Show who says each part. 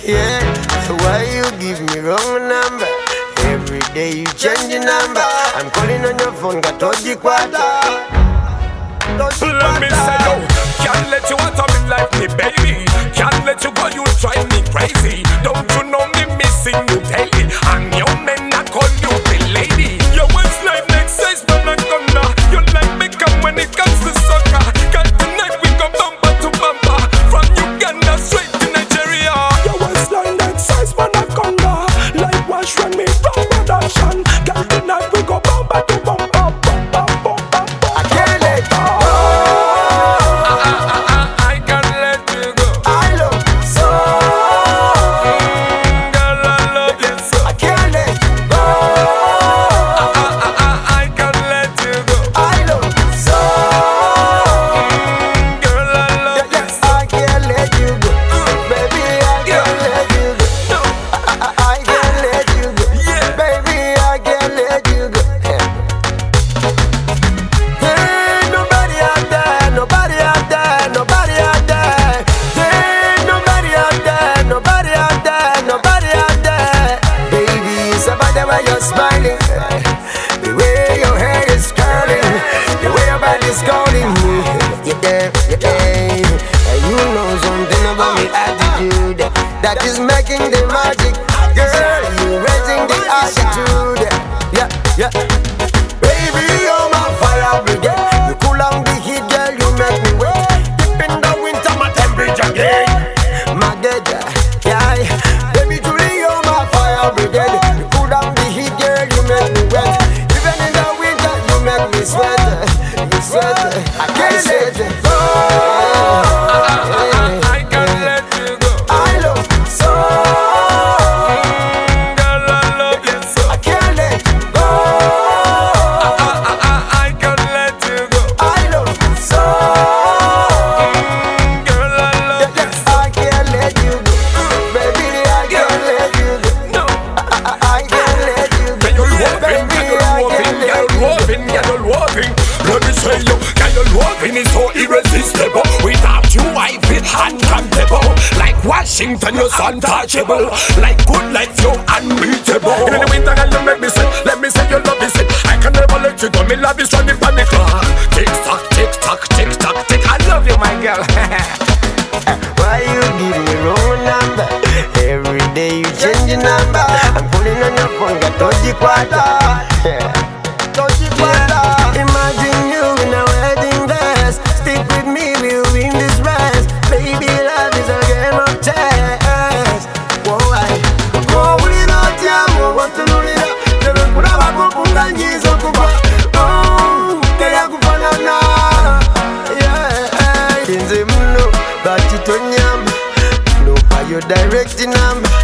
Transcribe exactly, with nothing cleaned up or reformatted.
Speaker 1: Yeah, so why you give me wrong number? Every day you change your number. I'm calling on your phone, got dodgy quarter.
Speaker 2: Let me say yo, can't let you out of me like me, baby. Can't let you go, you drive me crazy. Don't you know me missing you daily? And your men I call you the lady. Your waistline next size, but not gonna. You like me come when it comes to soccer. Girl, tonight we go bumper to bumper. From Uganda straight to Nigeria.
Speaker 3: Your waistline next size, but not gonna. Like wash when me from production. Girl, tonight we go bumper to bumper.
Speaker 1: You're smiling, the way your hair is curling, the way your body's calling me. You're there, you're there. And you know something about me attitude that is making the magic. Girl, you raising the attitude. Yeah, yeah. Baby, you're my fire brigade. You cool on the heat, girl, you make me wet. Deep in the winter, my temperature gain. My dead, yeah. Baby, truly, you're my fire brigade. Sweat, you sweat, I can't let you go.
Speaker 2: I can't let you go.
Speaker 1: I love you so.
Speaker 2: Girl, I love you so.
Speaker 1: I can't let you go.
Speaker 2: I can't let you go.
Speaker 1: I love you so.
Speaker 2: Girl, I love you so.
Speaker 1: I can't let you go. Baby, I can't let you go.
Speaker 2: No,
Speaker 1: I can't let you go. Baby, I can't let you go.
Speaker 2: Let me say you, girl, your loving is so irresistible. Without you, I feel uncomfortable. Like Washington, you're so untouchable. Like good life, you're unbeatable. In the winter, girl, you make me sick. Let me say your love is sick. I can never let you go. Me love is running from the clock. Tick tock, tick tock, tick tock, tick. I love you, my girl.
Speaker 1: Why you give me wrong number? Every day you change your number. I'm pulling on your phone, got dodgy quarter. Dodgy quarter. Imagine you in a wedding dress. Stick with me, we'll win this race. Baby, love is a game of chess. Whoa, I go with it out, yeah, what to do it up. Never put up a book on years of Cuba. Oh, they are good for now. Yeah, in the moon, but it's on yam. No, are you directing them?